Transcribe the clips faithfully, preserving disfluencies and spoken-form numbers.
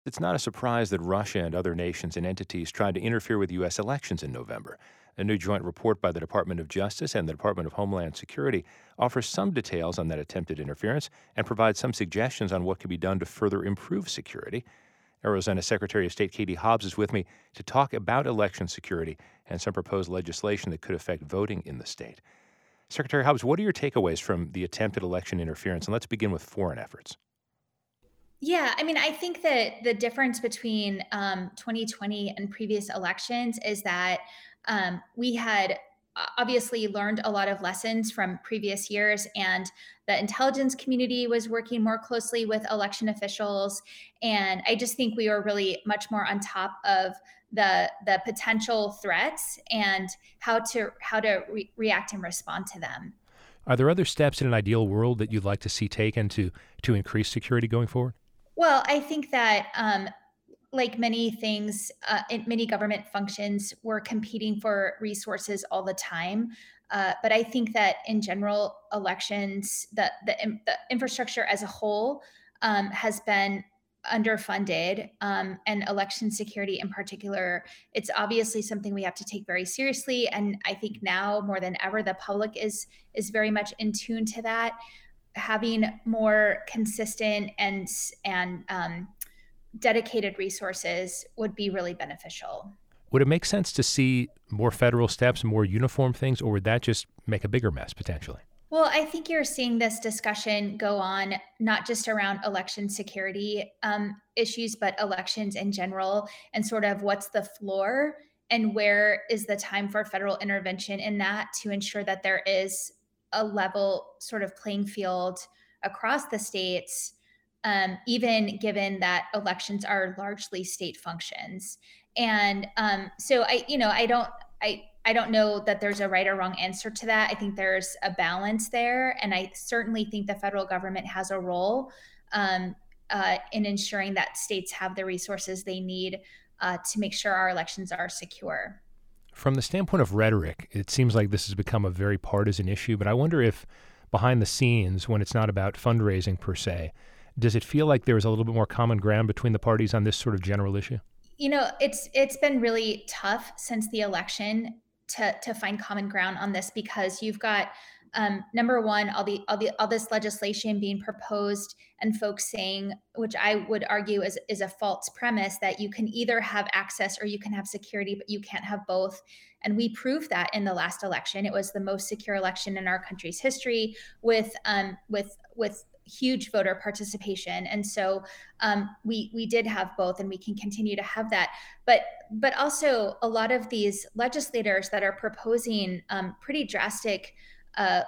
It's not a surprise that Russia and other nations and entities tried to interfere with U S elections in November. A new joint report by the Department of Justice and the Department of Homeland Security offers some details on that attempted interference and provides some suggestions on what can be done to further improve security. Arizona Secretary of State Katie Hobbs is with me to talk about election security and some proposed legislation that could affect voting in the state. Secretary Hobbs, what are your takeaways from the attempted election interference? And let's begin with foreign efforts. Yeah, I mean, I think that the difference between um, twenty twenty and previous elections is that um, we had o- obviously learned a lot of lessons from previous years, and the intelligence community was working more closely with election officials. And I just think we were really much more on top of the the potential threats and how to how to re- react and respond to them. Are there other steps in an ideal world that you'd like to see taken to, to increase security going forward? Well, I think that um, like many things, uh, in many government functions, we're competing for resources all the time. Uh, but I think that in general, elections, the the, in- the infrastructure as a whole um, has been underfunded, um, and election security in particular. It's obviously something we have to take very seriously, and I think now more than ever, the public is is very much in tune to that. Having more consistent and and um, dedicated resources would be really beneficial. Would it make sense to see more federal steps, more uniform things, or would that just make a bigger mess potentially? Well, I think you're seeing this discussion go on not just around election security um, issues, but elections in general, and sort of what's the floor and where is the time for federal intervention in that to ensure that there is a level sort of playing field across the states, um, even given that elections are largely state functions. And um, so I, you know, I don't, I, I don't know that there's a right or wrong answer to that. I think there's a balance there, and I certainly think the federal government has a role um, uh, in ensuring that states have the resources they need uh, to make sure our elections are secure. From the standpoint of rhetoric, it seems like this has become a very partisan issue, but I wonder if behind the scenes, when it's not about fundraising per se, does it feel like there's a little bit more common ground between the parties on this sort of general issue? You know, it's it's been really tough since the election to to find common ground on this because you've got um, number one, all the all the all this legislation being proposed and folks saying, which I would argue is is a false premise that you can either have access or you can have security, but you can't have both. And we proved that in the last election. It was the most secure election in our country's history with um, with with huge voter participation. And so um, we we did have both, and we can continue to have that. But but also a lot of these legislators that are proposing um, pretty drastic uh,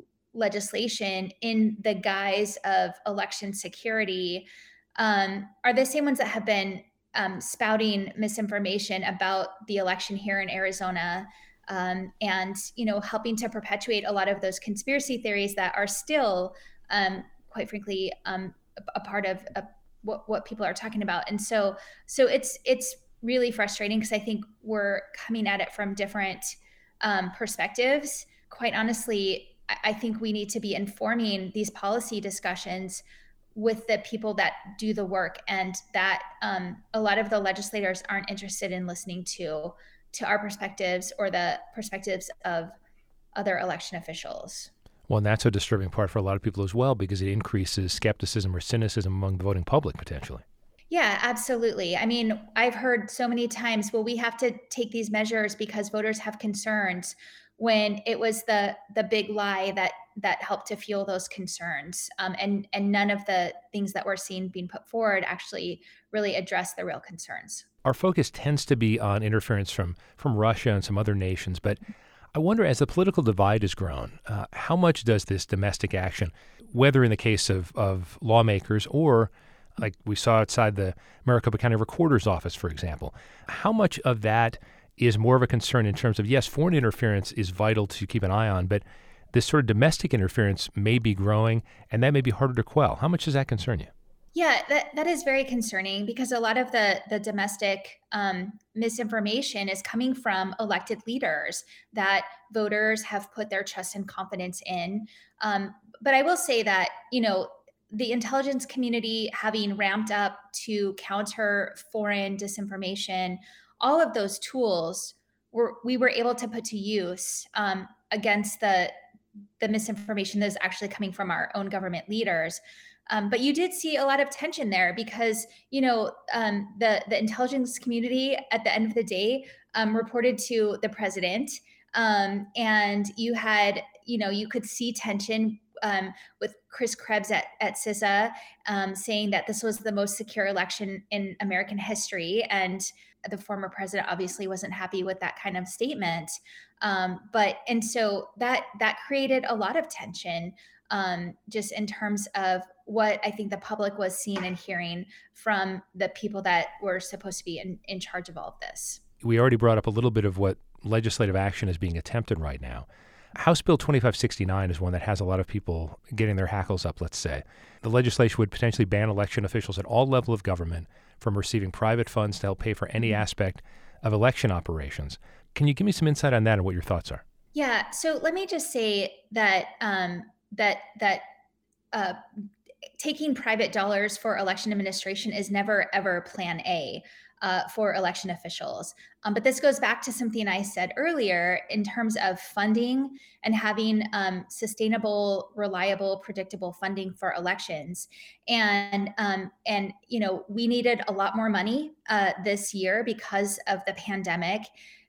legislation in the guise of election security um, are the same ones that have been um, spouting misinformation about the election here in Arizona. Um, and you know, helping to perpetuate a lot of those conspiracy theories that are still, um, quite frankly, um, a, a part of, of what what people are talking about. And so, so it's it's really frustrating because I think we're coming at it from different um, perspectives. Quite honestly, I, I think we need to be informing these policy discussions with the people that do the work, and that um, a lot of the legislators aren't interested in listening to to our perspectives or the perspectives of other election officials. Well, and that's a disturbing part for a lot of people as well because it increases skepticism or cynicism among the voting public potentially. Yeah, absolutely. I mean, I've heard so many times, well, we have to take these measures because voters have concerns, when it was the the big lie that that helped to fuel those concerns. Um, and and none of the things that we're seeing being put forward actually really address the real concerns. Our focus tends to be on interference from, from Russia and some other nations, but I wonder, as the political divide has grown, uh, how much does this domestic action, whether in the case of, of lawmakers or like we saw outside the Maricopa County Recorder's Office, for example, how much of that is more of a concern in terms of, yes, foreign interference is vital to keep an eye on, but this sort of domestic interference may be growing and that may be harder to quell. How much does that concern you? Yeah, that, that is very concerning because a lot of the the domestic um, misinformation is coming from elected leaders that voters have put their trust and confidence in. Um, but I will say that, you know, the intelligence community having ramped up to counter foreign disinformation, all of those tools were we were able to put to use um, against the the misinformation that is actually coming from our own government leaders. Um, but you did see a lot of tension there because you know um, the the intelligence community at the end of the day um, reported to the president, um, and you had you know you could see tension um, with Chris Krebs at, at CISA um, saying that this was the most secure election in American history. And the former president obviously wasn't happy with that kind of statement. Um, but and so that that created a lot of tension um, just in terms of what I think the public was seeing and hearing from the people that were supposed to be in, in charge of all of this. We already brought up a little bit of what legislative action is being attempted right now. House Bill twenty-five sixty-nine is one that has a lot of people getting their hackles up, let's say. The legislation would potentially ban election officials at all levels of government from receiving private funds to help pay for any aspect of election operations. Can you give me some insight on that and what your thoughts are? Yeah, so let me just say that um, that that uh, taking private dollars for election administration is never, ever plan A. Uh, for election officials. Um, but this goes back to something I said earlier in terms of funding and having um, sustainable, reliable, predictable funding for elections. And, um, and you know, we needed a lot more money uh, this year because of the pandemic.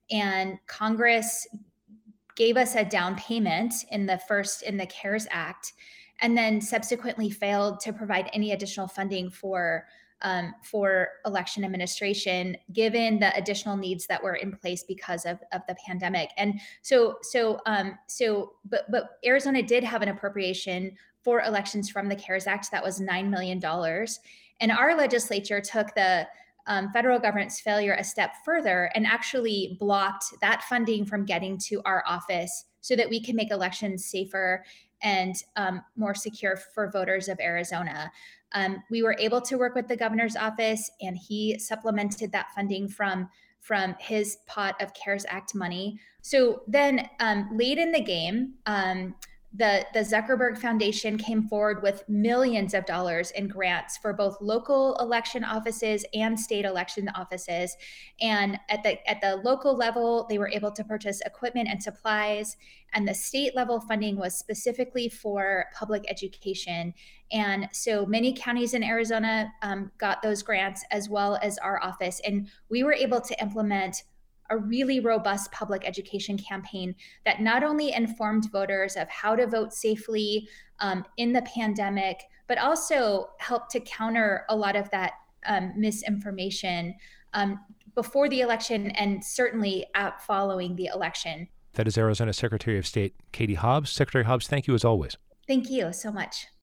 And Congress gave us a down payment in the first, in the CARES Act, and then subsequently failed to provide any additional funding for Um, for election administration, given the additional needs that were in place because of, of the pandemic. And so, so, um, so, but, but Arizona did have an appropriation for elections from the CARES Act that was nine million dollars. And our legislature took the um, federal government's failure a step further and actually blocked that funding from getting to our office so that we can make elections safer and um, more secure for voters of Arizona. Um, we were able to work with the governor's office, and he supplemented that funding from from his pot of CARES Act money. So then, um, late in the game, um, the the Zuckerberg Foundation came forward with millions of dollars in grants for both local election offices and state election offices. And at the at the local level, they were able to purchase equipment and supplies. And the state level funding was specifically for public education. And so many counties in Arizona um, got those grants, as well as our office. And we were able to implement a really robust public education campaign that not only informed voters of how to vote safely um, in the pandemic, but also helped to counter a lot of that um, misinformation um, before the election and certainly at following the election. That is Arizona Secretary of State Katie Hobbs. Secretary Hobbs, thank you as always. Thank you so much.